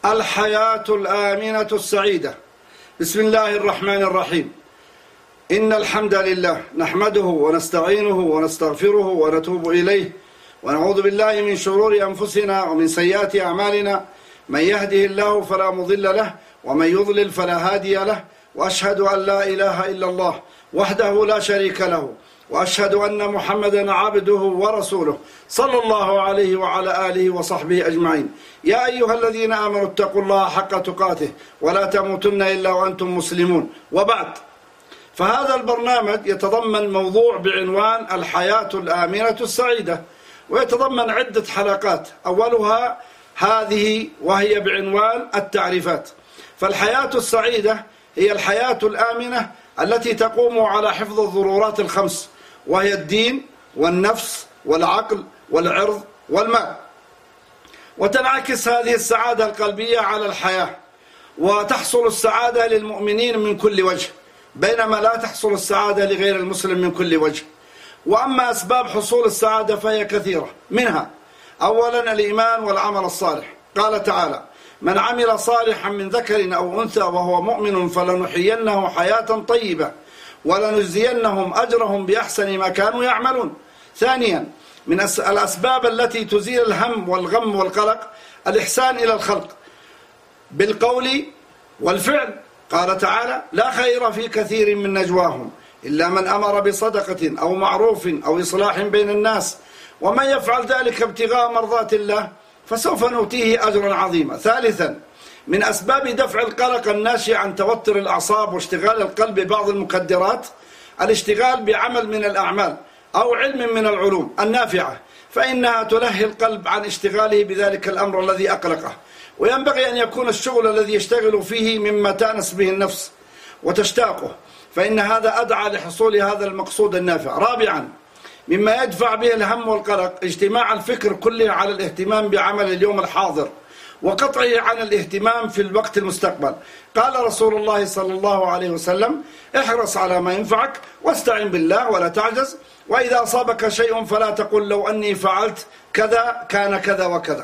الحياة الآمنة السعيدة. بسم الله الرحمن الرحيم. إن الحمد لله نحمده ونستعينه ونستغفره ونتوب إليه ونعوذ بالله من شرور أنفسنا ومن سيئات أعمالنا. من يهده الله فلا مضل له ومن يضلل فلا هادي له، وأشهد أن لا إله إلا الله وحده لا شريك له، وأشهد أن محمدا عبده ورسوله صلى الله عليه وعلى آله وصحبه أجمعين. يا أيها الذين آمنوا اتقوا الله حق تقاته ولا تموتن إلا وأنتم مسلمون. وبعد، فهذا البرنامج يتضمن موضوع بعنوان الحياة الآمنة السعيدة، ويتضمن عدة حلقات، أولها هذه وهي بعنوان التعريفات. فالحياة السعيدة هي الحياة الآمنة التي تقوم على حفظ الضرورات الخمس، وهي الدين والنفس والعقل والعرض والمال، وتنعكس هذه السعادة القلبية على الحياة، وتحصل السعادة للمؤمنين من كل وجه، بينما لا تحصل السعادة لغير المسلم من كل وجه. وأما أسباب حصول السعادة فهي كثيرة، منها أولا الإيمان والعمل الصالح. قال تعالى: من عمل صالحا من ذكر أو أنثى وهو مؤمن فلنحيينه حياة طيبة ولنجزينهم أجرهم بأحسن ما كانوا يعملون. ثانيا، من الأسباب التي تزيل الهم والغم والقلق الإحسان إلى الخلق بالقول والفعل. قال تعالى: لا خير في كثير من نجواهم إلا من أمر بصدقة أو معروف أو إصلاح بين الناس، ومن يفعل ذلك ابتغاء مرضات الله فسوف نؤتيه أجرا عظيما. ثالثا، من أسباب دفع القلق الناشئ عن توتر الأعصاب واشتغال القلب ببعض المخدرات الاشتغال بعمل من الأعمال أو علم من العلوم النافعة، فإنها تلهي القلب عن اشتغاله بذلك الأمر الذي أقلقه. وينبغي أن يكون الشغل الذي يشتغل فيه مما تأنس به النفس وتشتاقه، فإن هذا أدعى لحصول هذا المقصود النافع. رابعا، مما يدفع به الهم والقلق اجتماع الفكر كله على الاهتمام بعمل اليوم الحاضر وقطعه عن الاهتمام في الوقت المستقبل. قال رسول الله صلى الله عليه وسلم: احرص على ما ينفعك واستعن بالله ولا تعجز، وإذا أصابك شيء فلا تقل لو أني فعلت كذا كان كذا وكذا،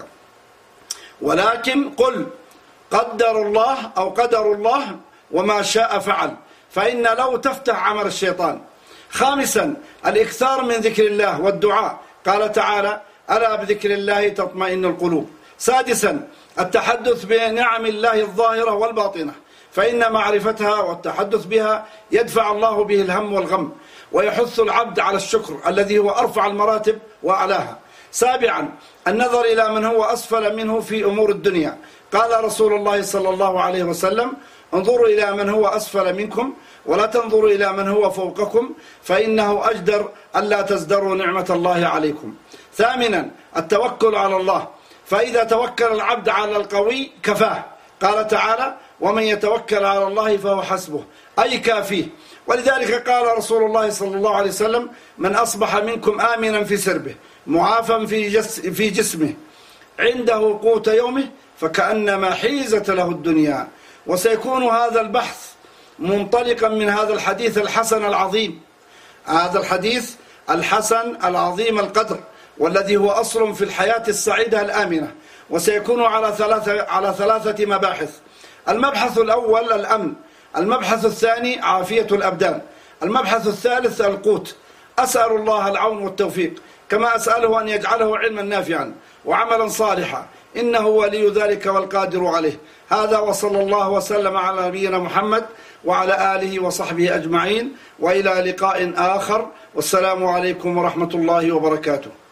ولكن قل قدر الله أو قدر الله وما شاء فعل، فإن لو تفتح عمل الشيطان. خامسا، الإكثار من ذكر الله والدعاء. قال تعالى: ألا بذكر الله تطمئن القلوب. سادسا، التحدث بنعم الله الظاهرة والباطنة، فإن معرفتها والتحدث بها يدفع الله به الهم والغم، ويحث العبد على الشكر الذي هو أرفع المراتب وأعلاها. سابعا، النظر إلى من هو أسفل منه في أمور الدنيا. قال رسول الله صلى الله عليه وسلم: انظروا إلى من هو أسفل منكم ولا تنظروا إلى من هو فوقكم، فإنه أجدر ألا تزدروا نعمة الله عليكم. ثامنا، التوكل على الله، فإذا توكل العبد على القوي كفاه. قال تعالى: ومن يتوكل على الله فهو حسبه، أي كافيه. ولذلك قال رسول الله صلى الله عليه وسلم: من أصبح منكم آمنا في سربه معافا في جسمه عنده قوت يومه فكأنما حيزت له الدنيا. وسيكون هذا البحث منطلقا من هذا الحديث الحسن العظيم، هذا الحديث الحسن العظيم القدر، والذي هو أصل في الحياة السعيدة الآمنة. وسيكون على ثلاثة مباحث. المبحث الأول الأمن، المبحث الثاني عافية الأبدان، المبحث الثالث القوت. أسأل الله العون والتوفيق، كما أسأله أن يجعله علما نافعا وعملا صالحا، إنه ولي ذلك والقادر عليه. هذا، وصلى الله وسلم على نبينا محمد وعلى آله وصحبه أجمعين، وإلى لقاء آخر، والسلام عليكم ورحمة الله وبركاته.